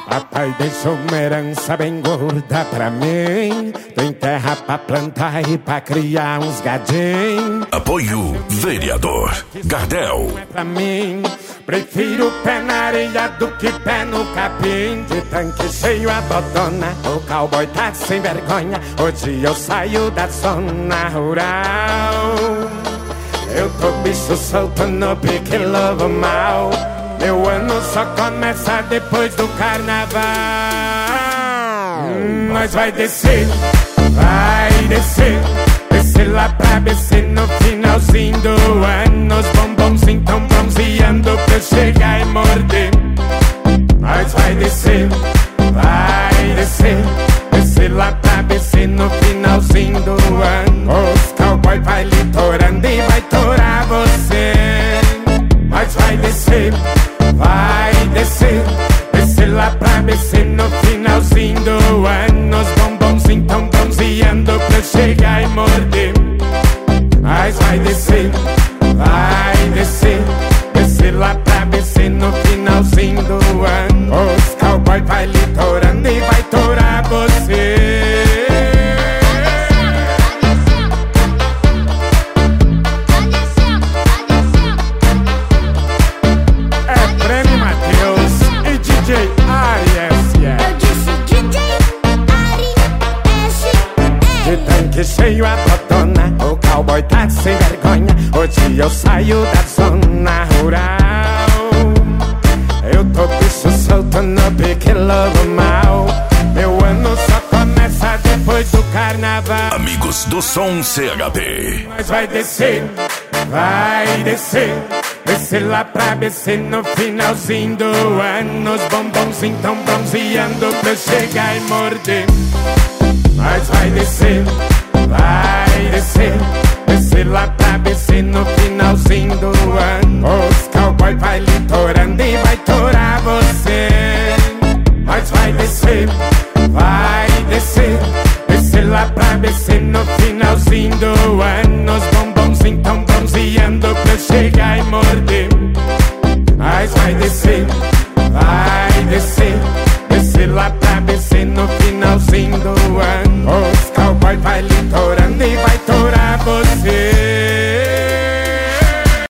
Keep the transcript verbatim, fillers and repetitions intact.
Papai deixou uma herança bem gorda pra mim. Tem terra pra plantar e pra criar uns gadinhos. Apoio Vereador Gardel. Não é pra mim, prefiro pé na areia do que pé no capim. De tanque cheio a botona, o cowboy tá sem vergonha. Hoje eu saio da zona rural. Eu tô bicho solto no pique lobo mal. Meu ano só começa depois do carnaval. hum, Nós vai descer, vai descer, descer lá pra B C no finalzinho do ano. Os bombons tão bronzeando pra eu chegar e morder. Nós vai descer, vai descer, descer lá pra B C no finalzinho do ano. Os cowboy vai litorando e vai torar você. Nós vai descer, vai descer, descer lá pra B C no finalzinho do ano. Os bombons tão bronzeando pra eu chegar e morder. Mas vai descer, vai descer, descer lá pra B C no finalzinho do ano. Os cowboy vai litorando e vai torar você. Que cheio a botona, o cowboy tá sem vergonha. Hoje eu saio da zona rural. Eu tô bicho solto no pique lobo mal. Meu ano só começa depois do carnaval. Amigos do Som C H P. Nós vai descer, vai descer, descer lá pra B C no finalzinho do ano. Os bombons tão bronzeando pra eu chegar e morder. Nós vai descer, vai descer, descer lá pra B C no finalzinho do ano. Os cowboy vai litorando e vai torar você. Nós vai descer, vai descer, descer lá pra B C no finalzinho do